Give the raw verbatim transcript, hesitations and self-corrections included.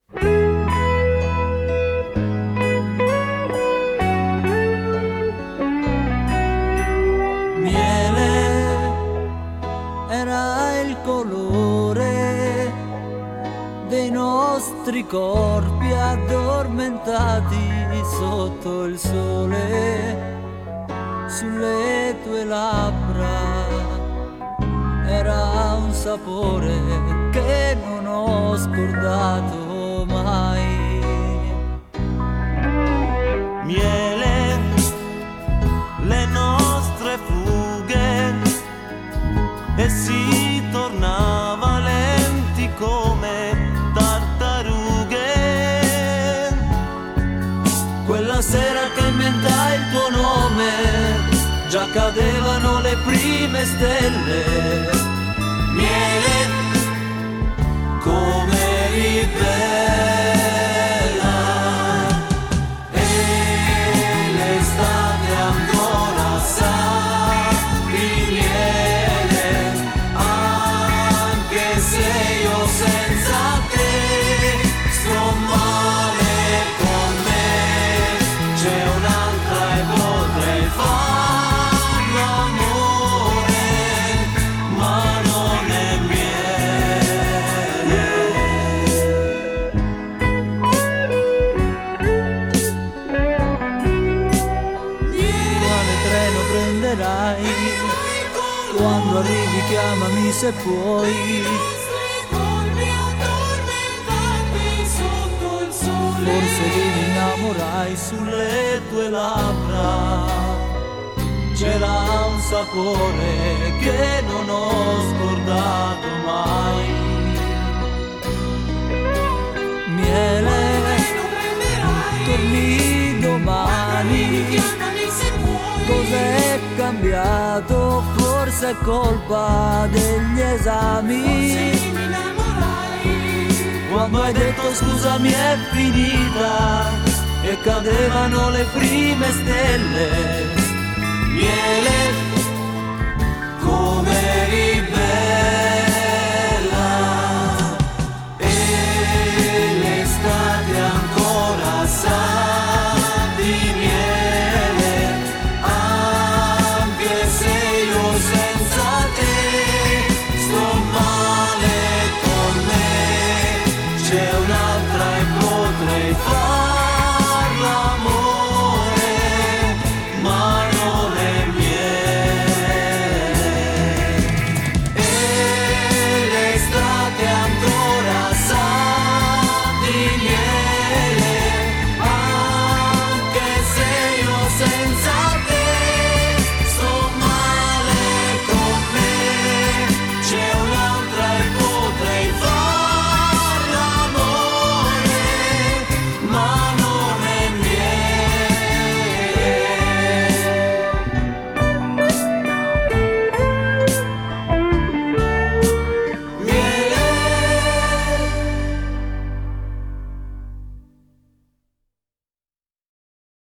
Dei nostri corpi addormentati sotto il sole, sulle tue labbra era un sapore che non ho scordato mai. Miele, le nostre fughe, e si tornava lenti come quella sera che inventai il tuo nome, già cadevano le prime stelle. Miele, come eri bella, e l'estate ancora sa di miele, anche se io senza te sto male. C'è un'altra e potrei fare l'amore, ma non è miele. Quale treno prenderai? Quando arrivi chiamami se puoi. Forse ti innamorai, sulle tue labbra c'era un sapore che non ho scordato mai. Miele, torni domani, cos'è cambiato? Forse è colpa degli esami. Quando hai detto scusami è finita e cadevano le prime stelle. Miele, come eri bella.